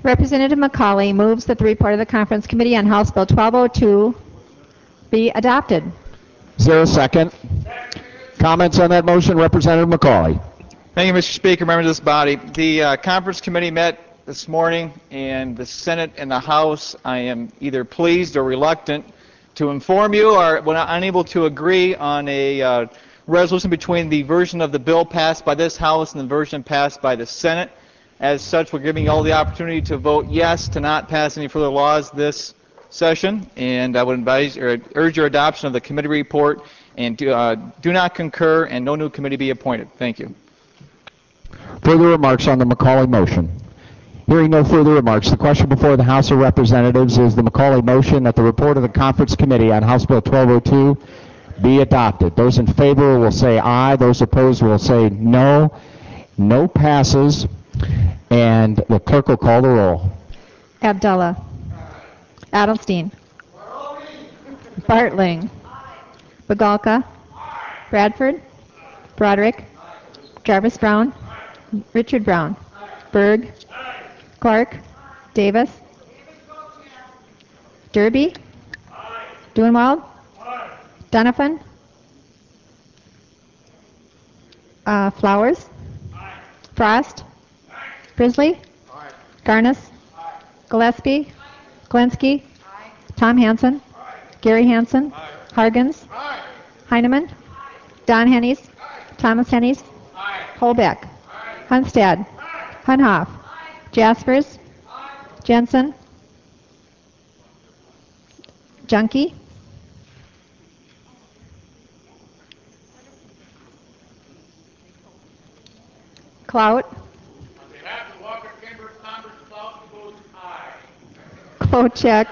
Representative McCauley moves that the report of the Conference Committee on House Bill 1202 be adopted. Is there a second? Comments on that motion, Representative McCauley. Thank you, Mr. Speaker, members of this body. The Conference Committee met this morning, and the Senate and the House, I am either pleased or reluctant to inform you, are unable to agree on a resolution between the version of the bill passed by this House and the version passed by the Senate. As such, we're giving you all the opportunity to vote yes to not pass any further laws this session, and I would advise or urge your adoption of the committee report, and do not concur, and no new committee be appointed. Thank you. Further remarks on the McCauley motion? Hearing no further remarks, the question before the House of Representatives is the McCauley motion that the report of the Conference Committee on House Bill 1202 be adopted. Those in favor will say aye. Those opposed will say no. No passes, and the clerk will call the roll. Abdullah. Adelstein. Bartling. Bagalka. Bradford. Broderick. Jarvis Brown. Richard Brown. Berg. Clark. Davis. Derby. Duenwald. Donovan. Flowers. Frost. Brisley. Garnis. Gillespie. Glenski. Tom Hansen. Gary Hansen. Hargens. Heineman. Don Hennies. Thomas Hennies. Holbeck. Hunstad. Hunhoff. Jaspers. Jensen. Junkie. Clout. On behalf of Walker Chamber of Commerce, Clout votes aye. Klochek.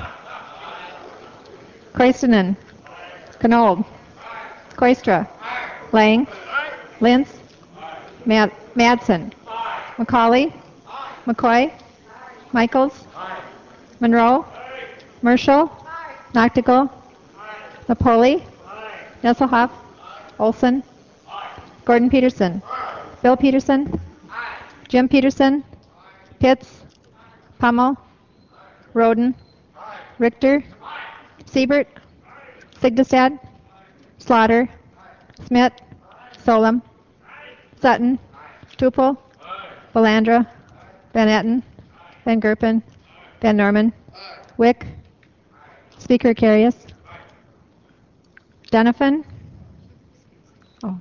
Kreistinen. Knold. Koistra. Lang. Lintz. Madsen. McCauley. McCoy. Michaels. Monroe. Marshall. Noctigal. Napoli. Nesselhoff. Olson. Gordon Peterson. Bill Peterson. Jim Peterson. Pitts. Pummel. Roden. Richter. Siebert. Sigdestad. Slaughter. Smith. Solem. Sutton. Tupel. Belandra. Van Etten. Van Gerpen. Van Norman. Wick. Speaker Carius. Donovan. Oh.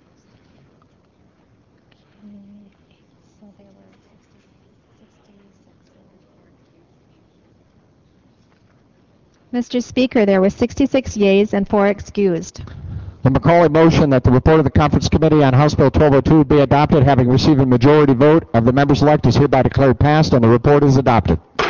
Mr. Speaker, there were 66 yeas and 4 excused. The McCauley motion that the report of the Conference Committee on House Bill 1202 be adopted, having received a majority vote of the members elect, is hereby declared passed, and the report is adopted.